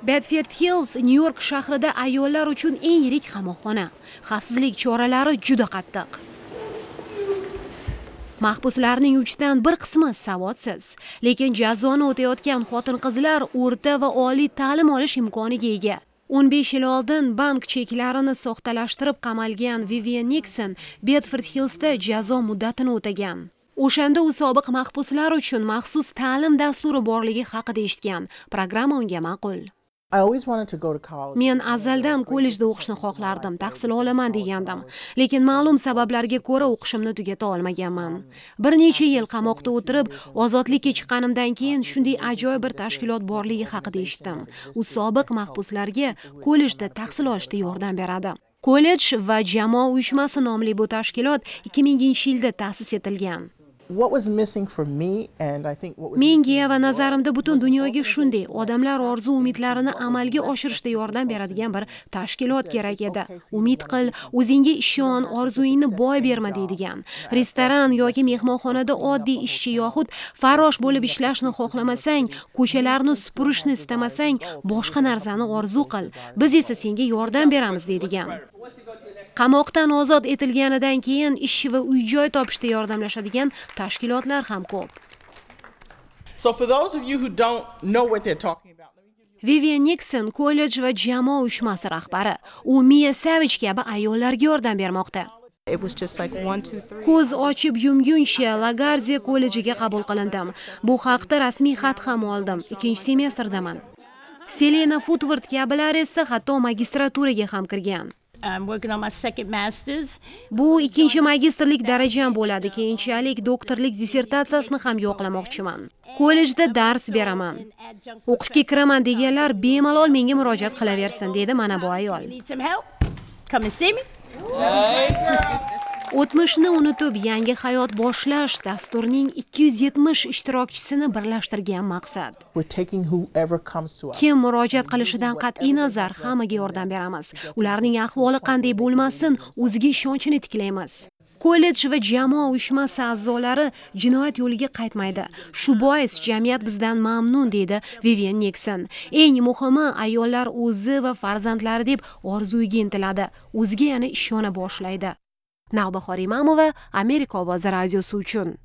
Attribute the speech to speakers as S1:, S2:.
S1: Bedford Hills, New-York shahrida ayollar uchun eng yirik qamoqxona. Xavfsizlik choralari juda qattiq. Mahbuslarning 3dan 1 qismi savodsiz, lekin jazoni o'tayotgan xotin-qizlar o'rta va oliy ta'lim olish imkoniga ega. 15 yil oldin bank cheklarini soxtalashtirib qamalgan Vivian Nixon Bedford Hillsda jazo muddatini o'tagan. O'shanda u sobiq mahbuslar uchun maxsus ta'lim dasturi borligi haqida eshitgan. Programma unga ma'qul. Men azaldan kollejda o'qishni xohlardim, tahsil olaman degandim, lekin ma'lum sabablarga ko'ra o'qishimni tugata olmaganman. Bir necha yil qamoqda o'tirib, ozodlikka chiqqanimdan keyin shunday ajoyib bir tashkilot borligi haqida eshitdim. U sobiq mahbuslarga kollejda tahsil olishda yordam beradi. Kollej va jamoa uyushmasi nomli bu tashkilot 2000-yilda ta'sis etilgan. Menga va nazarimda butun dunyoga shunday odamlar orzu-umidlarini amalga oshirishda yordam beradigan bir tashkilot kerak edi. Umid qil, o'zingga ishon, orzuingni boy berma deydigan. Restoran yoki mehmonxonada oddiy ishchi yoxud farrosh bo'lib ishlashni xohlamasang, ko'chalarni supurishni istamasang, boshqa narsani orzu qil. Biz esa senga yordam beramiz deydigan. Qamoqdan ozod etilganidan keyin ish va uy-joy topishda yordamlashadigan tashkilotlar ham ko'p. Vivian Nixon kollej va jamoa uyushmasi rahbari. U Mia Savage kabi ayollarga yordam bermoqda. Ko'z ochib yumguncha LaGuardia kollejiga qabul qilindim. Bu haqda rasmiy xat ham oldim. 2-semestrdaman. Selena Footworth kabilar esa hatto magistraturaga ham kirgan. Bu ikkinchi magistrlik darajam bo'ladi. Keyinchalik doktorlik dissertatsiyasini ham yo'qlamoqchiman. Kollejda dars beraman. O'qishga kiraman deganlar bemalol menga murojaat qilaversin, dedi mana bu ayol. O'tmishni unutib yangi hayot boshlash dasturining 270 ishtirokchisini birlashtirgan maqsad. Kim murojaat qilishidan qat'iy nazar hammaga yordam beramiz. Ularning ahvoli qanday bo'lmasin, o'ziga ishonchini tiklaymiz. Kollej va jamoa uyushmasi a'zolari jinoyat yo'liga qaytmaydi. Shu bois jamiyat bizdan mamnun, dedi Vivian Nixon. Eng muhimi, ayollar o'zi va farzandlari deb orzuga intiladi. O'ziga yana ishona boshlaydi. Navbahor Imamova, Amerika ovozi radiosi uchun.